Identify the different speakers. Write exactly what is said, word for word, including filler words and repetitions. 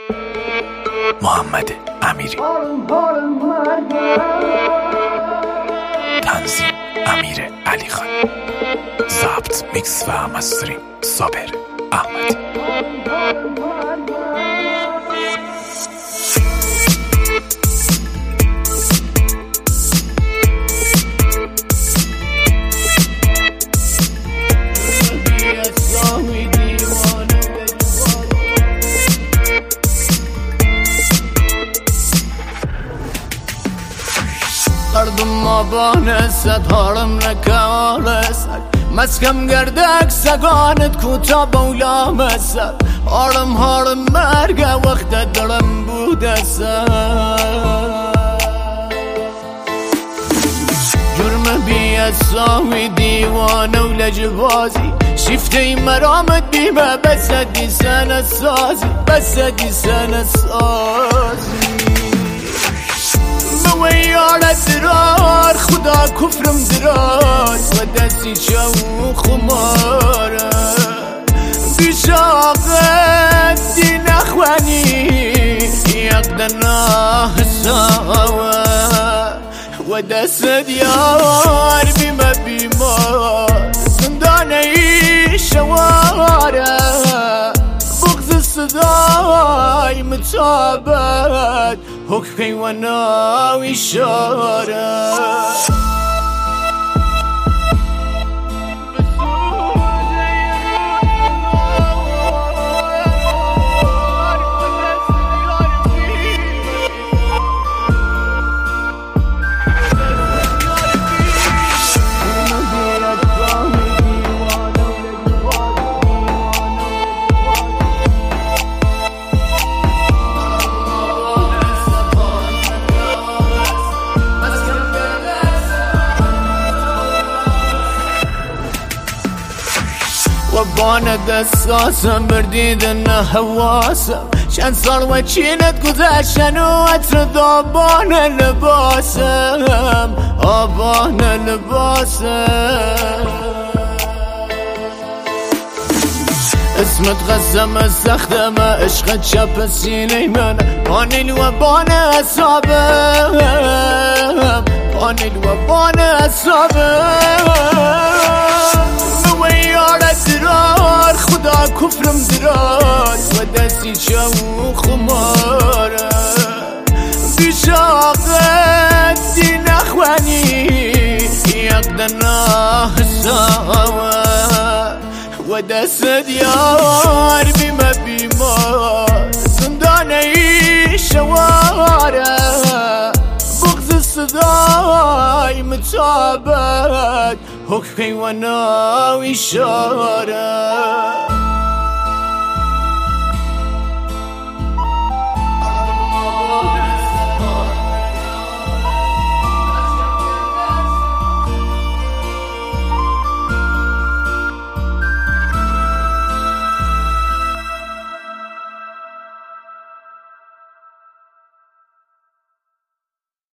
Speaker 1: محمد امیری. تنظیم امیر علی خان. ضبط، میکس و مسترینگ صابر احمدی.
Speaker 2: قردم آبان صد هارم نکارسد مسکم گردک سگانت کوتا بولا مسد هارم هارم مرگه وقت درم بوده سد جرم بیاساوی دیوانه و لجبازی شیفته مرامت بیمه بسدی سنه سازی بسدی سنه سازی ویارت درار خدا کفرم دراز و دستی چو خماره بیشاقت دی نخوانی یک دناه ساوه و دست دیار بیمه بیمار زندانه ای شواره بغض صدای متابت حکمی و ناوی شاره بانه دستاسم بردیدن حواسم چند سال و چینت گذشتن و عطر دابان لباسم آبان لباسم اسمت قسم سختم عشق چپ سینه من پانیل و بان اصابم پانیل و بان اصابم درار خدا کفرم دراز و دستی چو خماره بیشاقت دی نخوانی یک دناه ساوه و دست دیار بیمه بیمار زندانه ای شواره بغض صدای متابت حکمی و ناوی شاره